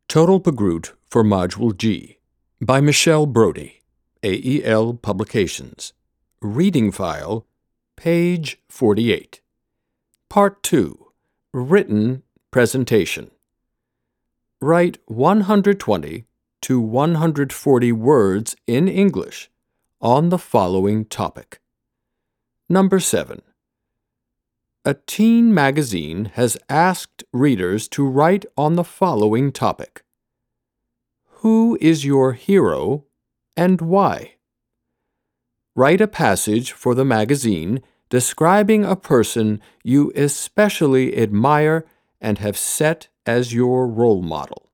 Total Pagroot for Module G by Michelle Brody, AEL Publications. Reading File, page 48. Part 2. Written Presentation. Write 120 to 140 words in English on the following topic. Number 7. A teen magazine has asked readers to write on the following topic. Who is your hero and why? Write a passage for the magazine describing a person you especially admire and have set as your role model.